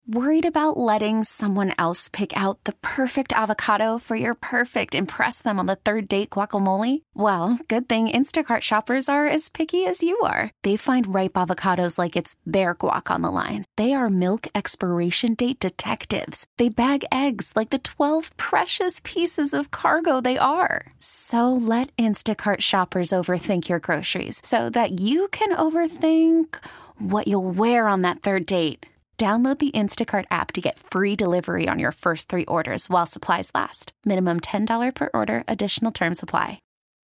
Worried about letting someone else pick out the perfect avocado for your perfect impress them on the third date guacamole? Well, good thing Instacart shoppers are as picky as you are. They find ripe avocados like it's their guac on the line. They are milk expiration date detectives. They bag eggs like the 12 precious pieces of cargo they are. So let Instacart shoppers overthink your groceries so that you can overthink what you'll wear on that third date. Download the Instacart app to get free delivery on your first 3 orders while supplies last. Minimum $10 per order. Additional terms apply.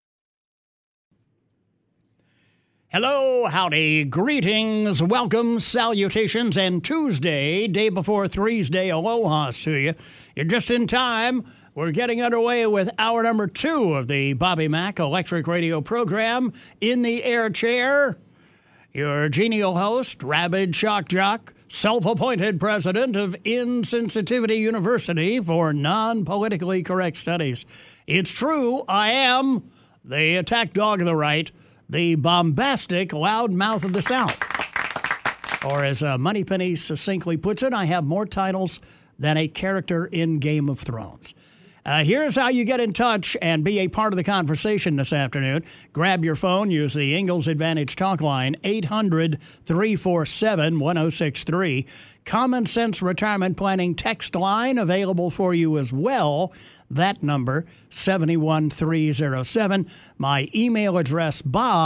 Hello, howdy, greetings, welcome, salutations, and Tuesday, day before Three's Day, aloha's to you. You're just in time. We're getting underway with hour number 2 of the Bobby Mack Electric Radio program. In the air chair, your genial host, rabid shock jock, self-appointed president of Insensitivity University for non-politically correct studies. It's true, I am the attack dog of the right, the bombastic loudmouth of the South. Or as Moneypenny succinctly puts it, I have more titles than a character in Game of Thrones. Here's how you get in touch and be a part of the conversation this afternoon. Grab your phone, use the Ingalls Advantage talk line, 800-347-1063. Common Sense Retirement Planning text line available for you as well. That number, 71307. My email address,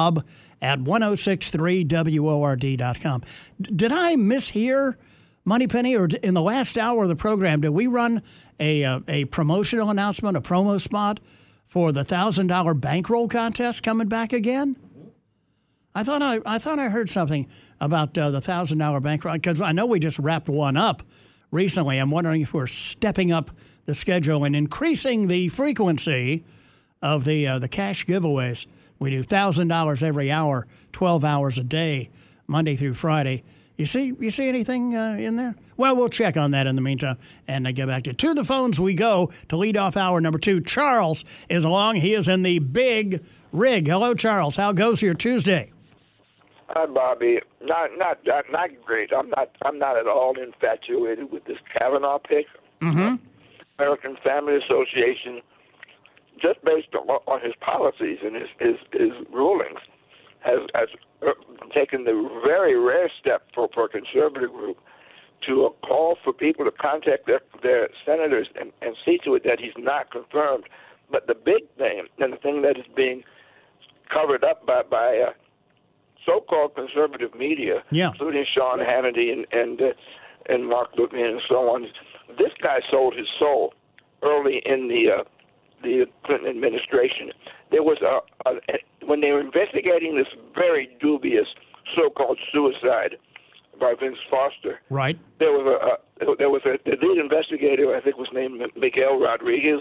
bob@1063word.com. Did I mishear, Moneypenny, or in the last hour of the program, did we run a promotional announcement, a promo spot for the $1,000 bankroll contest coming back again? I thought I heard something about the $1,000 bankroll, because I know we just wrapped one up recently. I'm wondering if we're stepping up the schedule and increasing the frequency of the cash giveaways. We do $1,000 every hour, 12 hours a day, Monday through Friday. You see anything in there? Well, we'll check on that in the meantime and get back to the phones we go to lead off hour number 2. Charles is along. He is in the big rig. Hello, Charles. How goes your Tuesday? Hi, Bobby. Not great. I'm not at all infatuated with this Kavanaugh pick. Mm-hmm. American Family Association, just based on his policies and his rulings, has taken the very rare step for a conservative group to call for people to contact their senators and see to it that he's not confirmed. But the big thing, and the thing that is being covered up by so-called conservative media, including Sean Hannity and Mark Levin and so on, this guy sold his soul early in the Clinton administration. There was when they were investigating this very dubious so-called suicide by Vince Foster. Right. There was the lead investigator, I think was named Miguel Rodriguez,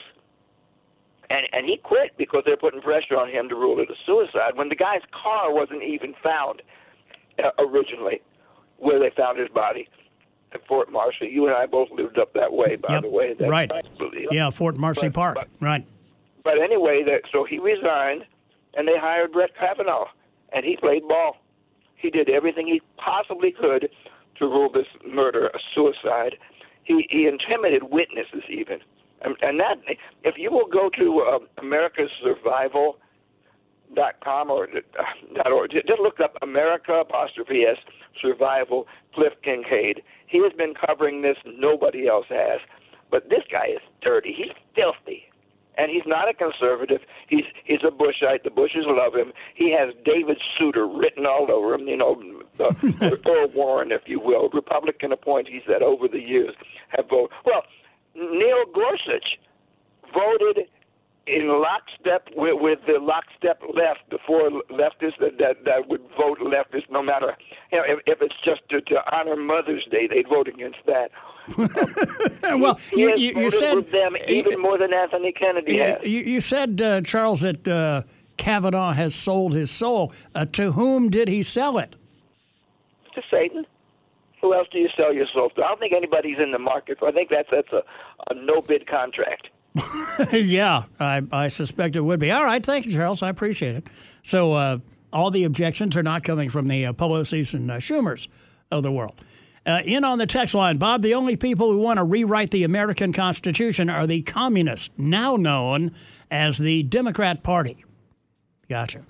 and he quit because they're putting pressure on him to rule it a suicide when the guy's car wasn't even found originally where they found his body at Fort Marcy. You and I both lived up that way, by the way. That's right. Nice, yeah, Fort Marcy Park. Right. But anyway, so he resigned, and they hired Brett Kavanaugh, and he played ball. He did everything he possibly could to rule this murder a suicide. He intimidated witnesses even. And that, if you will go to americasurvival.com or .org, just look up America''S Survival, Cliff Kincaid. He has been covering this. Nobody else has. But this guy is dirty. He's filthy. And he's not a conservative. He's a Bushite. The Bushes love him. He has David Souter written all over him, Earl Warren, if you will, Republican appointees that over the years have voted. Well, Neil Gorsuch voted in lockstep with the lockstep left, the four leftists that would vote leftist no matter, if it's just to honor Mother's Day, they'd vote against that. Well, you said with them even more than Anthony Kennedy has. You said, Charles, that Kavanaugh has sold his soul. To whom did he sell it? To Satan. Who else do you sell your soul to? I don't think anybody's in the market. I think that's a no-bid contract. Yeah, I suspect it would be. All right, thank you, Charles. I appreciate it. So all the objections are not coming from the Pelosi's and Schumers of the world. In on the text line, Bob, the only people who want to rewrite the American Constitution are the communists, now known as the Democrat Party. Gotcha.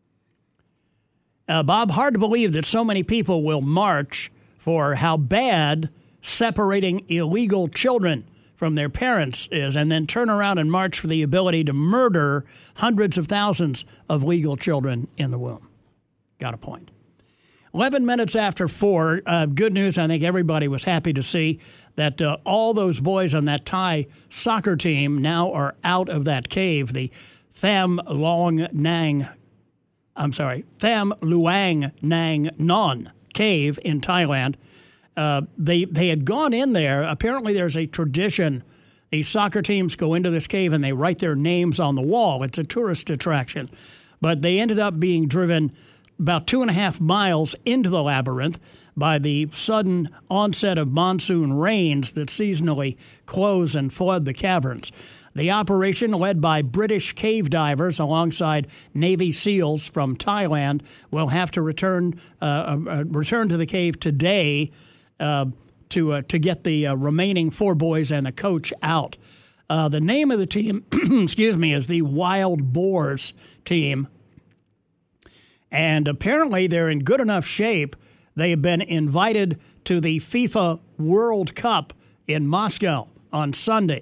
Bob, hard to believe that so many people will march for how bad separating illegal children from their parents is, and then turn around and march for the ability to murder hundreds of thousands of legal children in the womb. Got a point. 11 minutes after 4, good news, I think everybody was happy to see that all those boys on that Thai soccer team now are out of that cave, the Tham Luang Nang Non cave in Thailand. They had gone in there. Apparently there's a tradition. These soccer teams go into this cave and they write their names on the wall. It's a tourist attraction. But they ended up being driven about 2.5 miles into the labyrinth by the sudden onset of monsoon rains that seasonally close and flood the caverns. The operation, led by British cave divers alongside Navy SEALs from Thailand, will have to return to the cave today to get the remaining 4 boys and the coach out. The name of the team, is the Wild Boars team. And apparently they're in good enough shape. They have been invited to the FIFA World Cup in Moscow on Sunday.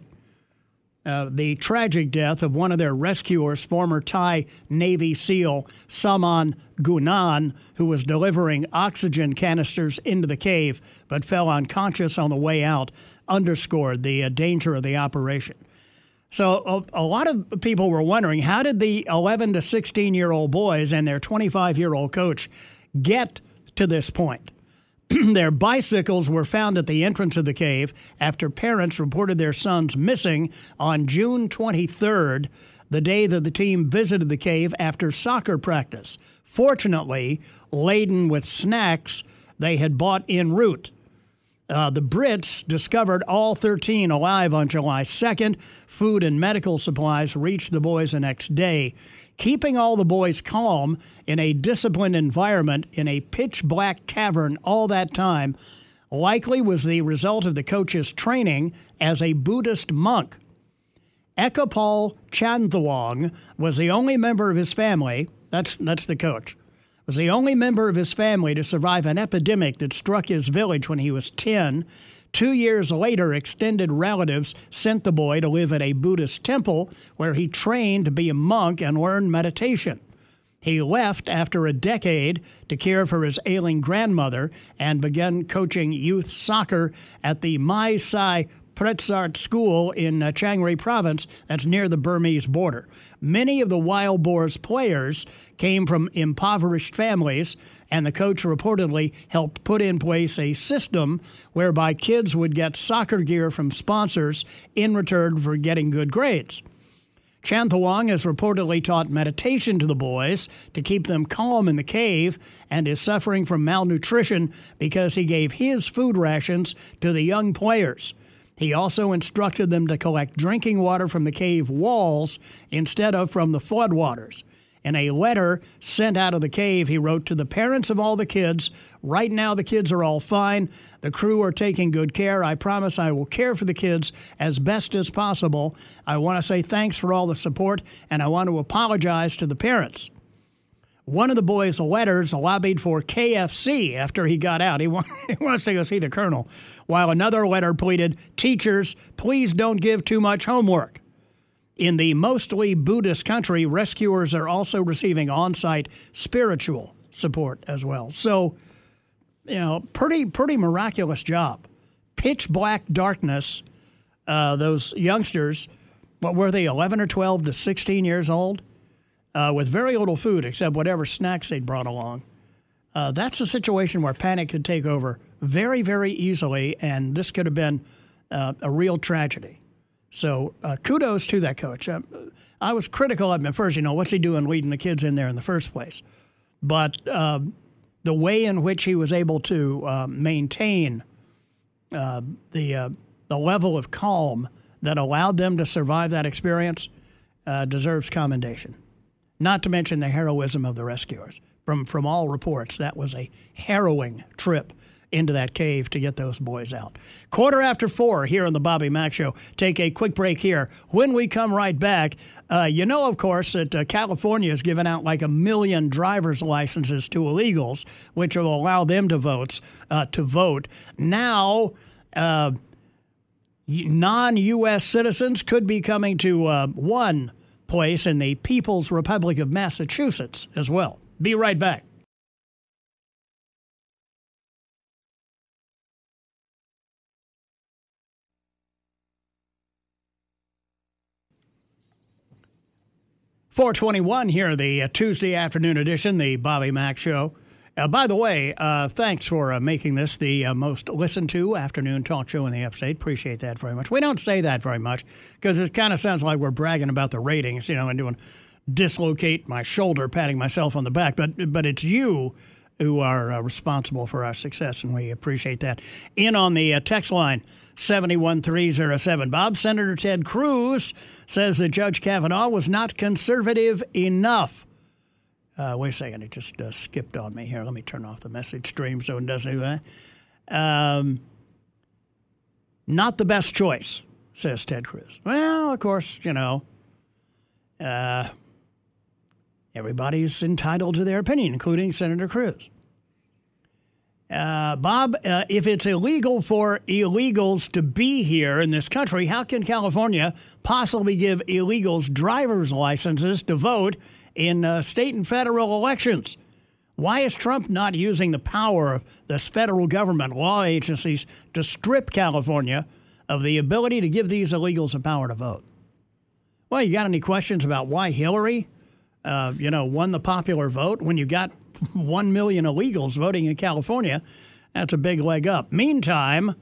The tragic death of one of their rescuers, former Thai Navy SEAL Saman Gunan, who was delivering oxygen canisters into the cave but fell unconscious on the way out, underscored the danger of the operation. So a lot of people were wondering, how did the 11 to 16-year-old boys and their 25-year-old coach get to this point? Their bicycles were found at the entrance of the cave after parents reported their sons missing on June 23rd, the day that the team visited the cave after soccer practice, fortunately laden with snacks they had bought en route. The Brits discovered all 13 alive on July 2nd. Food and medical supplies reached the boys the next day. Keeping all the boys calm in a disciplined environment in a pitch-black cavern all that time likely was the result of the coach's training as a Buddhist monk. Ekapol Chanthawong was the only member of his family, that's the coach, was the only member of his family to survive an epidemic that struck his village when he was 10. 2 years later, extended relatives sent the boy to live at a Buddhist temple where he trained to be a monk and learn meditation. He left after a decade to care for his ailing grandmother and began coaching youth soccer at the Mai Sai Pretsart School in Chiang Rai Province, that's near the Burmese border. Many of the Wild Boars players came from impoverished families, and the coach reportedly helped put in place a system whereby kids would get soccer gear from sponsors in return for getting good grades. Chanthawong has reportedly taught meditation to the boys to keep them calm in the cave and is suffering from malnutrition because he gave his food rations to the young players. He also instructed them to collect drinking water from the cave walls instead of from the floodwaters. In a letter sent out of the cave, he wrote to the parents of all the kids, "Right now the kids are all fine. The crew are taking good care. I promise I will care for the kids as best as possible. I want to say thanks for all the support, and I want to apologize to the parents." One of the boys' letters lobbied for KFC after he got out. He wants to go see the colonel. While another letter pleaded, "Teachers, please don't give too much homework." In the mostly Buddhist country, rescuers are also receiving on-site spiritual support as well. So, pretty miraculous job. Pitch black darkness. Those youngsters, what were they, 11 or 12 to 16 years old? With very little food except whatever snacks they'd brought along. That's a situation where panic could take over very, very easily, and this could have been a real tragedy. So kudos to that coach. I was critical of him at first. What's he doing leading the kids in there in the first place? But the way in which he was able to maintain the level of calm that allowed them to survive that experience deserves commendation. Not to mention the heroism of the rescuers. From all reports, that was a harrowing trip into that cave to get those boys out. 4:15 here on the Bobby Mack Show. Take a quick break here. When we come right back, of course, that California has given out like 1 million driver's licenses to illegals, which will allow them to vote. Now, non-U.S. citizens could be coming to one place in the People's Republic of Massachusetts as well. Be right back. .421 here, the Tuesday afternoon edition, the Bobby Mack Show. By the way, thanks for making this the most listened to afternoon talk show in the upstate. Appreciate that very much. We don't say that very much because it kind of sounds like we're bragging about the ratings, and doing dislocate my shoulder, patting myself on the back. But it's you who are responsible for our success, and we appreciate that. In on the text line, 71307. Bob, Senator Ted Cruz says that Judge Kavanaugh was not conservative enough. Wait a second, it just skipped on me here. Let me turn off the message stream so it doesn't do that. Not the best choice, says Ted Cruz. Well, of course, everybody's entitled to their opinion, including Senator Cruz. Bob, if it's illegal for illegals to be here in this country, how can California possibly give illegals driver's licenses to vote in state and federal elections? Why is Trump not using the power of this federal government, law agencies, to strip California of the ability to give these illegals the power to vote? Well, you got any questions about why Hillary, won the popular vote when you got 1 million illegals voting in California? That's a big leg up. Meantime,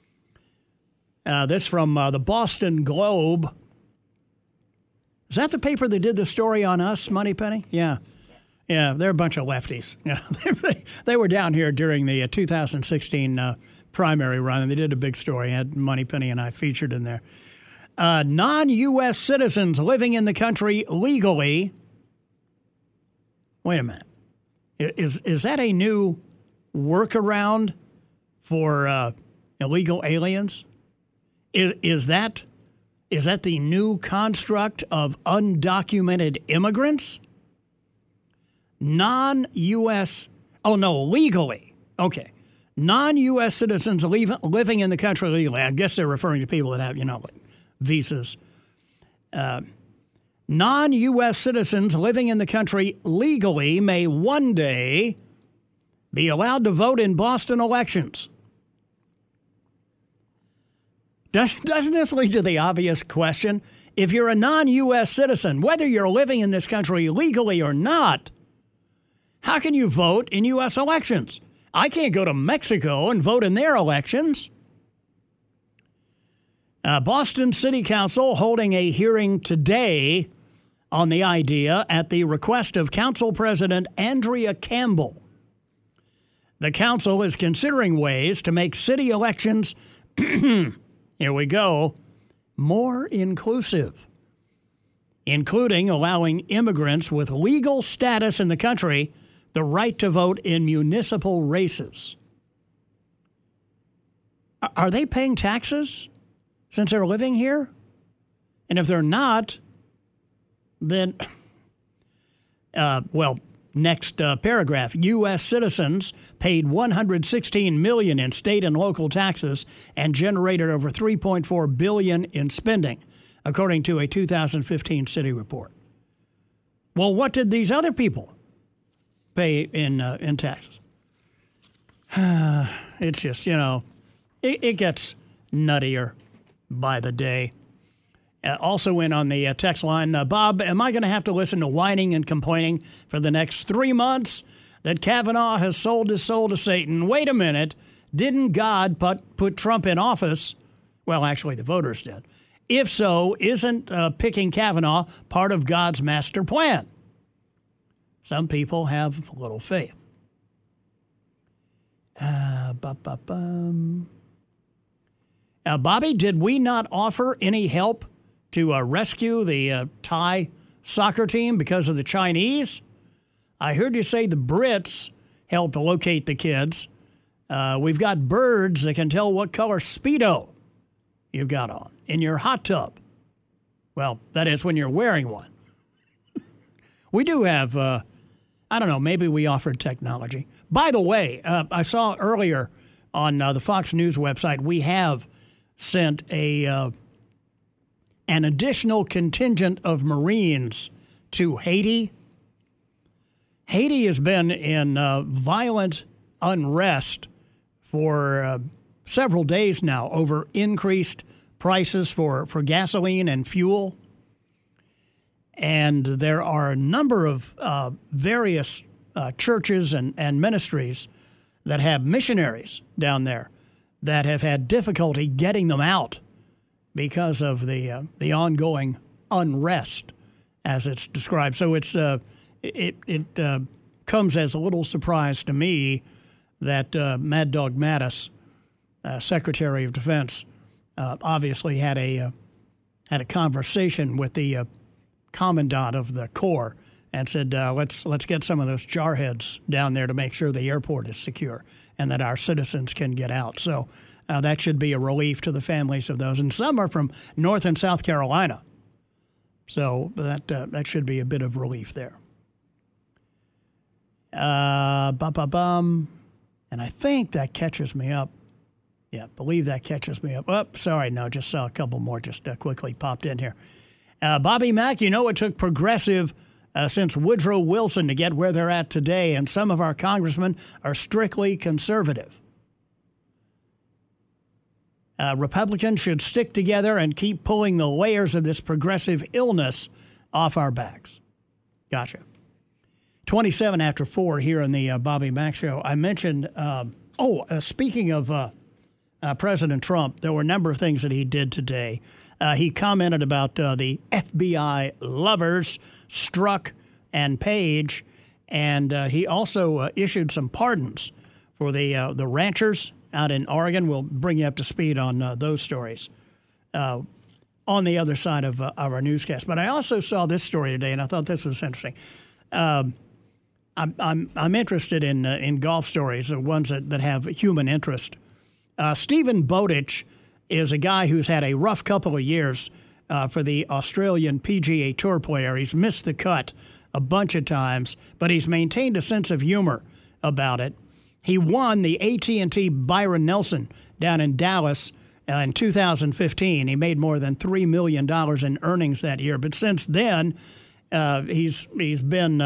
this from the Boston Globe. Is that the paper that did the story on us, Moneypenny? Yeah. Yeah, they're a bunch of lefties. They were down here during the 2016 primary run, and they did a big story. Had Moneypenny and I featured in there. Non-U.S. citizens living in the country legally. Wait a minute. Is that a new workaround for illegal aliens? Is that the new construct of undocumented immigrants? Non-U.S. Oh, no, legally. Okay. Non-U.S. citizens living in the country legally. I guess they're referring to people that have, visas. Non-U.S. citizens living in the country legally may one day be allowed to vote in Boston elections. Doesn't this lead to the obvious question? If you're a non-U.S. citizen, whether you're living in this country legally or not, how can you vote in U.S. elections? I can't go to Mexico and vote in their elections. Boston City Council holding a hearing today on the idea at the request of Council President Andrea Campbell. The council is considering ways to make city elections, here we go, more inclusive, including allowing immigrants with legal status in the country the right to vote in municipal races. Are they paying taxes since they're living here? And if they're not, then, next paragraph. U.S. citizens paid $116 million in state and local taxes and generated over $3.4 billion in spending, according to a 2015 city report. Well, what did these other people pay in taxes? It's just, it gets nuttier by the day. Also in on the text line, Bob, am I going to have to listen to whining and complaining for the next 3 months that Kavanaugh has sold his soul to Satan? Wait a minute. Didn't God put Trump in office? Well, actually, the voters did. If so, isn't picking Kavanaugh part of God's master plan? Some people have little faith. Bobby, did we not offer any help to rescue the Thai soccer team because of the Chinese? I heard you say the Brits helped locate the kids. We've got birds that can tell what color Speedo you've got on in your hot tub. Well, that is when you're wearing one. We do have, I don't know, maybe we offered technology. By the way, I saw earlier on the Fox News website, we have sent an additional contingent of Marines to Haiti. Haiti has been in violent unrest for several days now over increased prices for gasoline and fuel. And there are a number of various churches and ministries that have missionaries down there that have had difficulty getting them out because of the ongoing unrest, as it's described. So it comes as a little surprise to me that Mad Dog Mattis, Secretary of Defense, obviously had a conversation with the commandant of the Corps and said, let's get some of those jarheads down there to make sure the airport is secure and that our citizens can get out. So that should be a relief to the families of those. And some are from North and South Carolina. So that should be a bit of relief there. And I think that catches me up. Yeah, believe that catches me up. Oh, sorry, no, just saw a couple more just quickly popped in here. Bobby Mack, you know it took progressive since Woodrow Wilson to get where they're at today, and some of our congressmen are strictly conservative. Republicans should stick together and keep pulling the layers of this progressive illness off our backs. Gotcha. 27 after 4 here on the Bobby Mack Show. I mentioned, speaking of President Trump, there were a number of things that he did today. He commented about the FBI lovers, Strzok and Page, and he also issued some pardons for the ranchers out in Oregon. We'll bring you up to speed on those stories on the other side of our newscast. But I also saw this story today, and I thought this was interesting. I'm interested in golf stories, the ones that have human interest. Stephen Bowditch is a guy who's had a rough couple of years for the Australian PGA Tour player. He's missed the cut a bunch of times, but he's maintained a sense of humor about it. He won the AT&T Byron Nelson down in Dallas in 2015. He made more than $3 million in earnings that year. But since then, he's been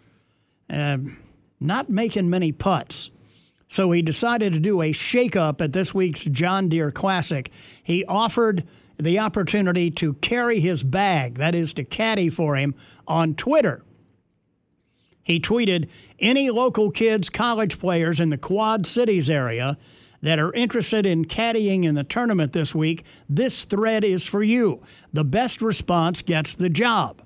not making many putts. So he decided to do a shake-up at this week's John Deere Classic. He offered the opportunity to carry his bag, that is to caddy for him, on Twitter. He tweeted, "Any local kids, college players in the Quad Cities area that are interested in caddying in the tournament this week, this thread is for you. The best response gets the job."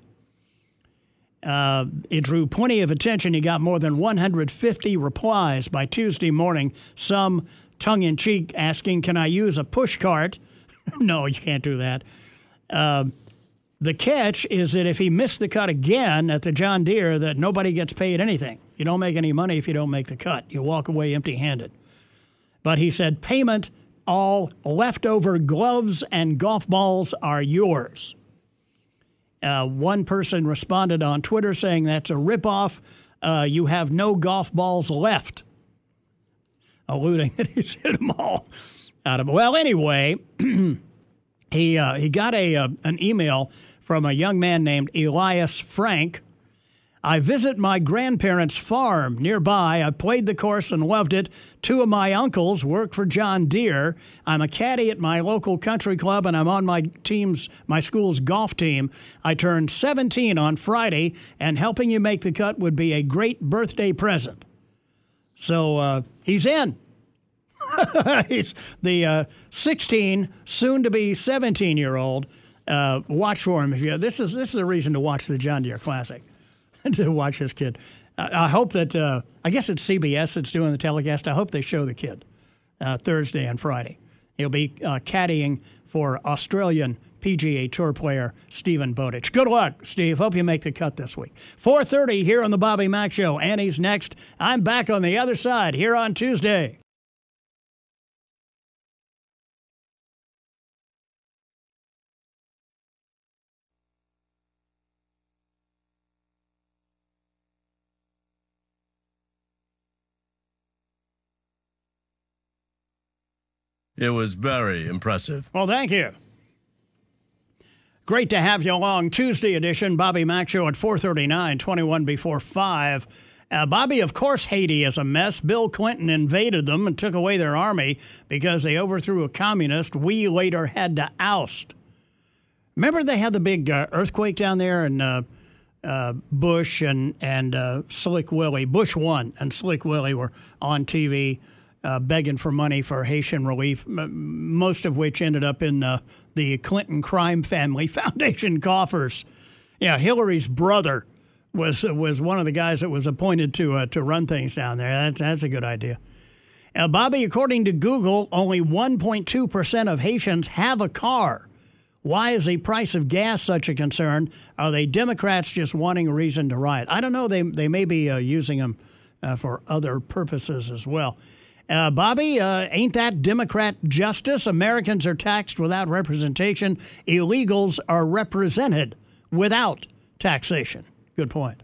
It drew plenty of attention. He got more than 150 replies by Tuesday morning, some tongue-in-cheek asking, "Can I use a push cart?" No, you can't do that. The catch is that if he missed the cut again at the John Deere, that nobody gets paid anything. You don't make any money if you don't make the cut. You walk away empty-handed. But he said, "Payment, all leftover gloves and golf balls are yours." One person responded on Twitter saying that's a ripoff. You have no golf balls left, alluding that he's hit them all out of. Well, anyway, he got an email from a young man named Elias Frank. "I visit my grandparents' farm nearby. I played the course and loved it. Two of my uncles work for John Deere. I'm a caddy at my local country club, and I'm on my school's golf team. I turned 17 on Friday, and helping you make the cut would be a great birthday present." So he's in. He's the 16, soon-to-be 17-year-old. Watch for him. This is a reason to watch the John Deere Classic. To watch this kid. I hope that, I guess it's CBS that's doing the telecast. I hope they show the kid Thursday and Friday. He'll be caddying for Australian PGA Tour player Stephen Bowditch. Good luck, Steve. Hope you make the cut this week. 4:30 here on the Bobby Mack Show. Annie's next. I'm back on the other side here on Tuesday. It was very impressive. Well, thank you. Great to have you along. Tuesday edition, Bobby Mack Show at 4:39, 21 before 5. Bobby, of course, Haiti is a mess. Bill Clinton invaded them and took away their army because they overthrew a communist we later had to oust. Remember they had the big earthquake down there, and Bush and Slick Willie, Bush 1 and Slick Willie were on TV begging for money for Haitian relief, most of which ended up in the Clinton Crime Family Foundation coffers. Yeah, Hillary's brother was one of the guys that was appointed to run things down there. That's a good idea. Bobby, according to Google, only 1.2% of Haitians have a car. Why is the price of gas such a concern? Are they Democrats just wanting a reason to riot? I don't know. They may be using them for other purposes as well. Bobby, ain't that Democrat justice? Americans are taxed without representation. Illegals are represented without taxation. Good point.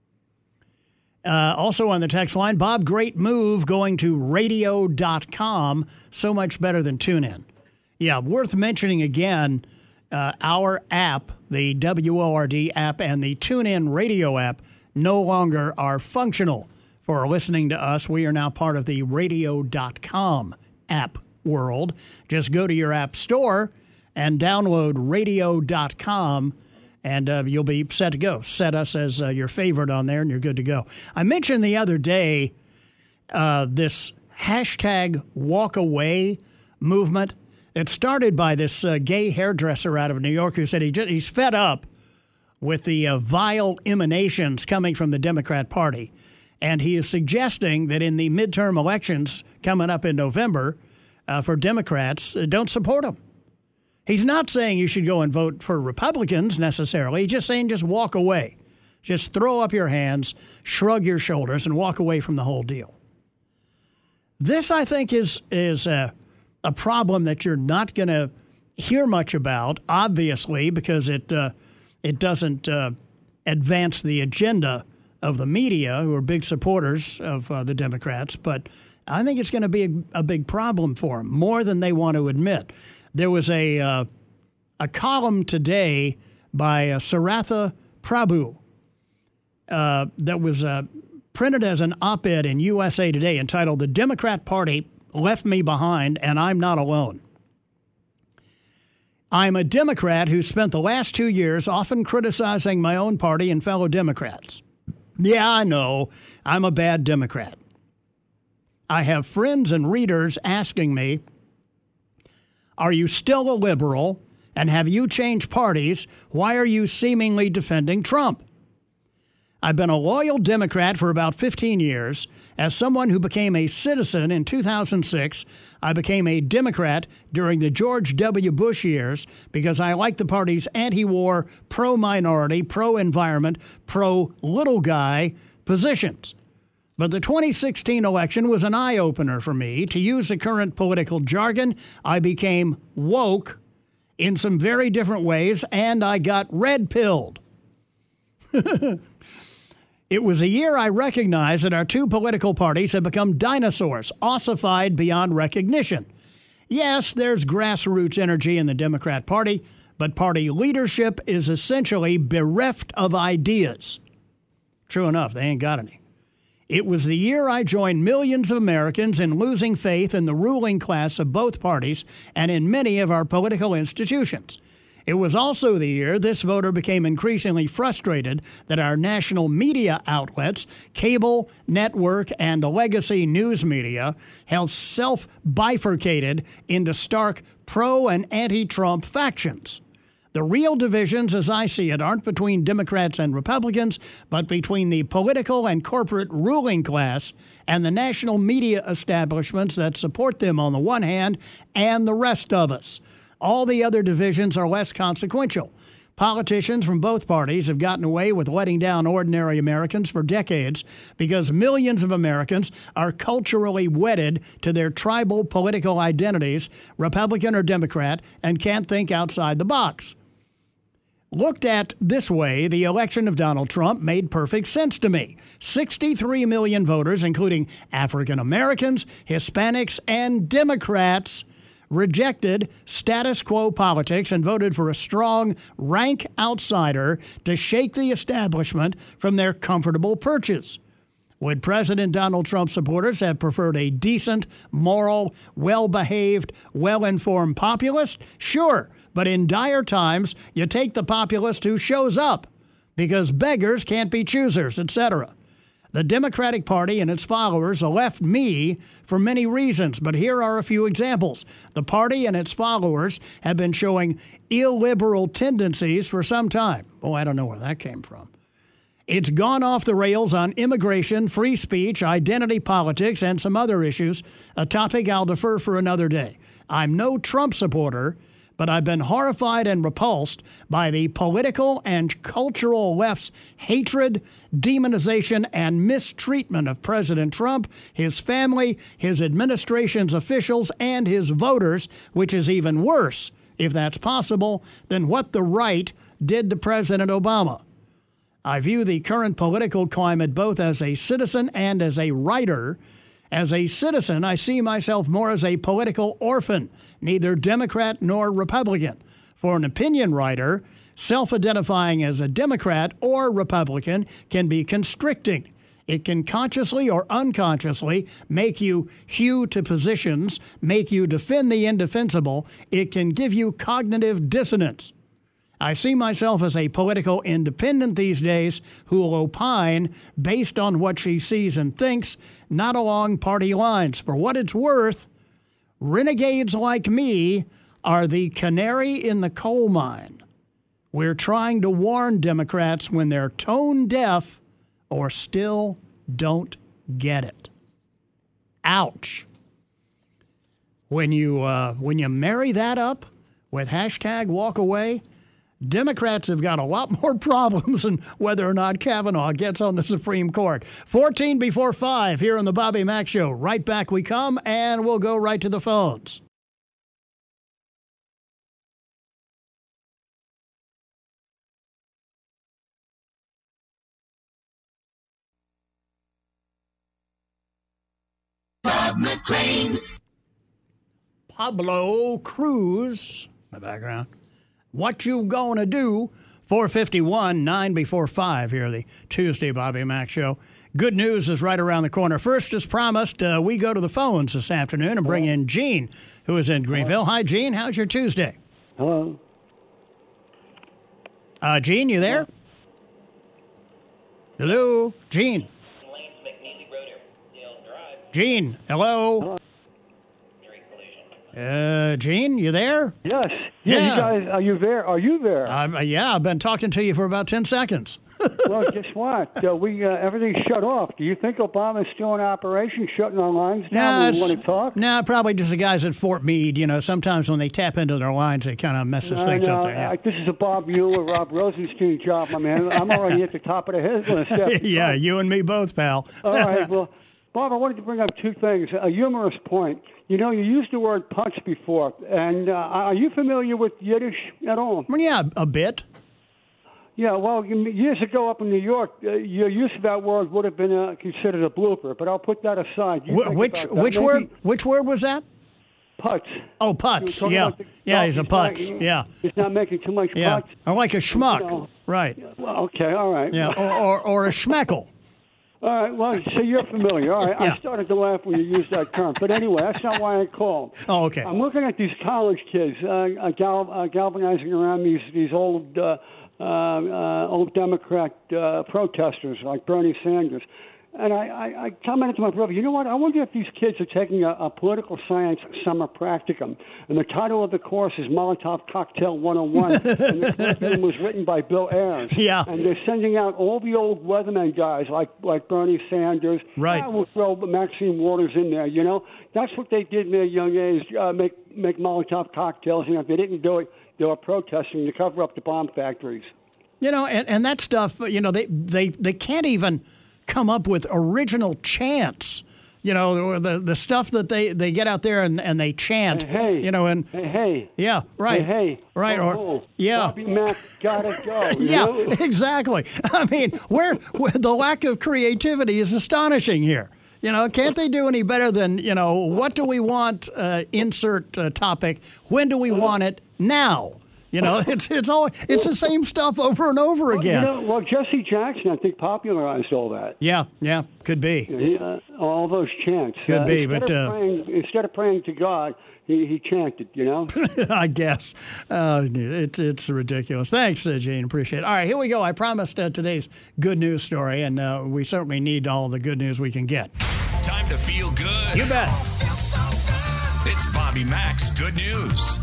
Also on the text line, Bob, great move going to radio.com. So much better than TuneIn. Yeah, worth mentioning again, our app, the WORD app and the TuneIn radio app no longer are functional for listening to us. We are now part of the radio.com app world. Just go to your app store and download radio.com. And you'll be set to go. Set us as your favorite on there, and you're good to go. I mentioned the other day this hashtag walk away movement. It started by this gay hairdresser out of New York who said he's fed up with the vile emanations coming from the Democrat Party. And he is suggesting that in the midterm elections coming up in November for Democrats, don't support them. He's not saying you should go and vote for Republicans necessarily. He's just saying just walk away. Just throw up your hands, shrug your shoulders, and walk away from the whole deal. This, I think, is a problem that you're not going to hear much about, obviously, because it doesn't advance the agenda of the media, who are big supporters of the Democrats. But I think it's going to be a big problem for them, more than they want to admit. There was a column today by Saratha Prabhu that was printed as an op-ed in USA Today entitled, "The Democrat Party Left Me Behind and I'm Not Alone." I'm a Democrat who spent the last 2 years often criticizing my own party and fellow Democrats. Yeah, I know. I'm a bad Democrat. I have friends and readers asking me, are you still a liberal? And have you changed parties? Why are you seemingly defending Trump? I've been a loyal Democrat for about 15 years. As someone who became a citizen in 2006, I became a Democrat during the George W. Bush years because I like the party's anti-war, pro-minority, pro-environment, pro-little guy positions. But the 2016 election was an eye-opener for me. To use the current political jargon, I became woke in some very different ways, and I got red-pilled. It was a year I recognized that our two political parties have become dinosaurs, ossified beyond recognition. Yes, there's grassroots energy in the Democrat Party, but party leadership is essentially bereft of ideas. True enough, they ain't got any. It was the year I joined millions of Americans in losing faith in the ruling class of both parties and in many of our political institutions. It was also the year this voter became increasingly frustrated that our national media outlets, cable, network, and legacy news media, have self-bifurcated into stark pro- and anti-Trump factions. The real divisions, as I see it, aren't between Democrats and Republicans, but between the political and corporate ruling class and the national media establishments that support them on the one hand and the rest of us. All the other divisions are less consequential. Politicians from both parties have gotten away with letting down ordinary Americans for decades because millions of Americans are culturally wedded to their tribal political identities, Republican or Democrat, and can't think outside the box. Looked at this way, the election of Donald Trump made perfect sense to me. 63 million voters, including African Americans, Hispanics, and Democrats, rejected status quo politics and voted for a strong, rank outsider to shake the establishment from their comfortable perches. Would President Donald Trump supporters have preferred a decent, moral, well-behaved, well-informed populist? Sure, but in dire times, you take the populist who shows up, because beggars can't be choosers, etc. The Democratic Party and its followers left me for many reasons, but here are a few examples. The party and its followers have been showing illiberal tendencies for some time. Oh, I don't know where that came from. It's gone off the rails on immigration, free speech, identity politics, and some other issues, a topic I'll defer for another day. I'm no Trump supporter, but I've been horrified and repulsed by the political and cultural left's hatred, demonization, and mistreatment of President Trump, his family, his administration's officials, and his voters, which is even worse, if that's possible, than what the right did to President Obama. I view the current political climate both as a citizen and as a writer. As a citizen, I see myself more as a political orphan, neither Democrat nor Republican. For an opinion writer, self-identifying as a Democrat or Republican can be constricting. It can consciously or unconsciously make you hew to positions, make you defend the indefensible. It can give you cognitive dissonance. I see myself as a political independent these days who will opine based on what she sees and thinks, not along party lines. For what it's worth, renegades like me are the canary in the coal mine. We're trying to warn Democrats when they're tone deaf or still don't get it. Ouch. When you marry that up with hashtag walk away, Democrats have got a lot more problems than whether or not Kavanaugh gets on the Supreme Court. 14 before 5 here on the Bobby Mack Show. Right back we come, and we'll go right to the phones. Bob McLean. Pablo Cruz, in the background. What you gonna do? 4:51, 9 before 5 here, the Tuesday Bobby Mack Show. Good news is right around the corner. First, as promised, we go to the phones this afternoon and bring in Gene, who is in Greenville. Hi, Gene. How's your Tuesday? Hello. Gene, you there? Hello? Gene. Gene, hello? Gene, you there? Yes. Yeah. You guys, are you there? Are you there? Yeah, I've been talking to you for about 10 seconds. Well, guess what? Everything's shut off. Do you think Obama's still in operation, shutting our lines down when we want to talk? No, probably just the guys at Fort Meade. You know, sometimes when they tap into their lines, it kind of messes things up there. Yeah. This is a Bob Mueller, Rob Rosenstein job, my man. I'm already at the top of the hit list. Yeah, you and me both, pal. All right, well, Bob, I wanted to bring up two things. A humorous point. You know, you used the word punch before, and are you familiar with Yiddish at all? Well, yeah, a bit. Yeah, well, years ago up in New York, your use of that word would have been considered a blooper, but I'll put that aside. Which word was that? Putz. Oh, putz, yeah. Yeah, he's a putz, yeah. He's not making too much putz. Or like a schmuck, you know. Right. Well, okay, all right. Yeah, or a schmeckle. All right, well, so you're familiar. All right, Yeah. I started to laugh when you used that term. But anyway, that's not why I called. Oh, okay. I'm looking at these college kids galvanizing around these old Democrat protesters like Bernie Sanders. And I commented to my brother, you know what? I wonder if these kids are taking a political science summer practicum. And the title of the course is Molotov Cocktail 101. And the curriculum was written by Bill Ayers. Yeah. And they're sending out all the old weatherman guys like Bernie Sanders. Right. We'll throw Maxine Waters in there, you know. That's what they did in their young age, make Molotov cocktails. And if they didn't do it, they were protesting to cover up the bomb factories. You know, and that stuff, you know, they can't even come up with original chants. You know, the stuff that they get out there and they chant. Hey, you know, and hey, yeah, right, hey, right, or yeah, Bobby Mack gotta go. Yeah, know? exactly. I mean, where the lack of creativity is astonishing here. Can't they do any better than, what do we want, insert topic, when do we want it, now? It's the same stuff over and over again. Jesse Jackson, I think, popularized all that. Yeah, could be. All those chants. Could be, instead of praying to God, he chanted, I guess. It's ridiculous. Thanks, Gene. Appreciate it. All right, here we go. I promised today's good news story, and we certainly need all the good news we can get. Time to feel good. You bet. It's Bobby Mack's Good News.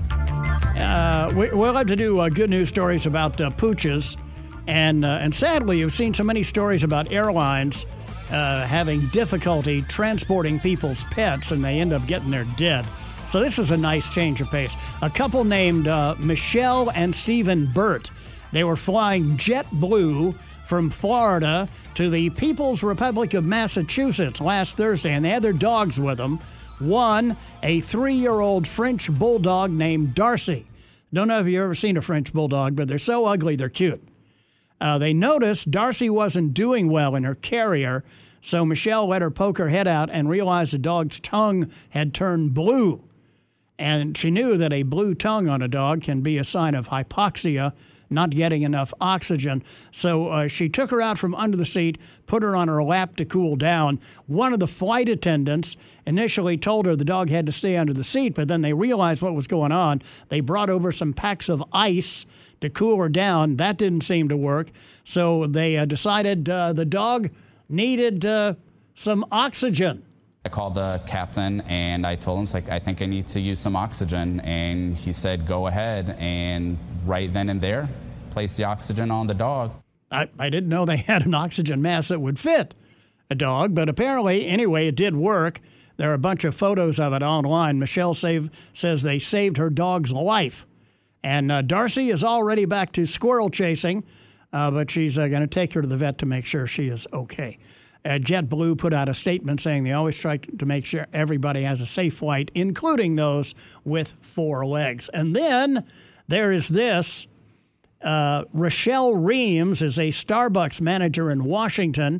We'll have to do good news stories about pooches. And sadly, you've seen so many stories about airlines having difficulty transporting people's pets, and they end up getting there dead. So this is a nice change of pace. A couple named Michelle and Stephen Burt. They were flying JetBlue from Florida to the People's Republic of Massachusetts last Thursday, and they had their dogs with them. One, a 3-year-old French bulldog named Darcy. Don't know if you've ever seen a French bulldog, but they're so ugly, they're cute. They noticed Darcy wasn't doing well in her carrier, so Michelle let her poke her head out and realized the dog's tongue had turned blue. And she knew that a blue tongue on a dog can be a sign of hypoxia, not getting enough oxygen. So she took her out from under the seat, put her on her lap to cool down. One of the flight attendants initially told her the dog had to stay under the seat, but then they realized what was going on. They brought over some packs of ice to cool her down. That didn't seem to work. So they decided the dog needed some oxygen. I called the captain and I told him, I think I need to use some oxygen. And he said, go ahead. And right then and there, place the oxygen on the dog. I didn't know they had an oxygen mask that would fit a dog, but apparently, anyway, it did work. There are a bunch of photos of it online. Michelle says they saved her dog's life. And Darcy is already back to squirrel chasing, but she's going to take her to the vet to make sure she is okay. JetBlue put out a statement saying they always try to make sure everybody has a safe flight, including those with 4 legs. And then there is this. Rochelle Reams is a Starbucks manager in Washington.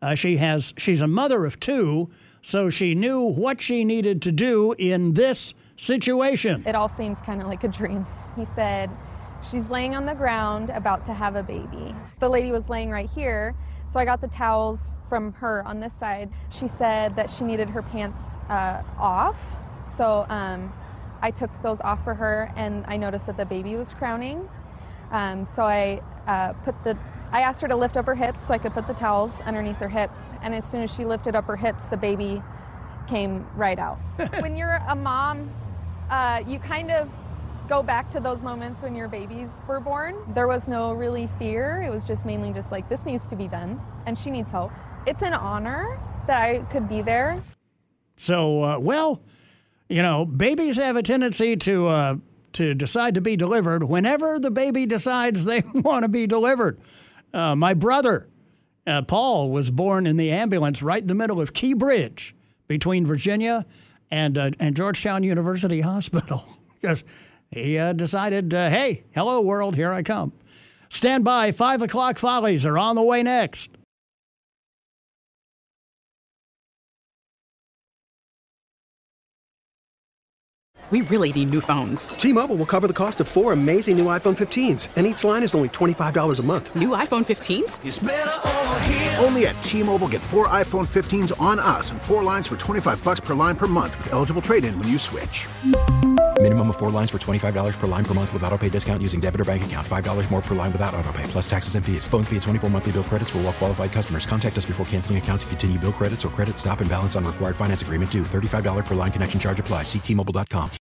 She's a mother of 2, so she knew what she needed to do in this situation. It all seems kind of like a dream. He said, she's laying on the ground about to have a baby. The lady was laying right here, so I got the towels from her on this side. She said that she needed her pants off, so I took those off for her, and I noticed that the baby was crowning. So I asked her to lift up her hips so I could put the towels underneath her hips, and as soon as she lifted up her hips, the baby came right out. When you're a mom, you kind of go back to those moments when your babies were born. There was no really fear. It was just mainly just like, this needs to be done, and she needs help. It's an honor that I could be there. So, babies have a tendency to decide to be delivered whenever the baby decides they want to be delivered. My brother, Paul, was born in the ambulance right in the middle of Key Bridge between Virginia and Georgetown University Hospital because he decided, hey, hello, world, here I come. Stand by. 5 o'clock Follies are on the way next. We really need new phones. T-Mobile will cover the cost of 4 amazing new iPhone 15s, and each line is only $25 a month. New iPhone 15s? It's better over here. Only at T-Mobile, get 4 iPhone 15s on us and 4 lines for $25 per line per month with eligible trade-in when you switch. Minimum of 4 lines for $25 per line per month with autopay discount using debit or bank account. $5 more per line without autopay, plus taxes and fees. Phone fee at 24 monthly bill credits for well-qualified customers. Contact us before canceling account to continue bill credits or credit stop and balance on required finance agreement due. $35 per line connection charge applies. See T-Mobile.com.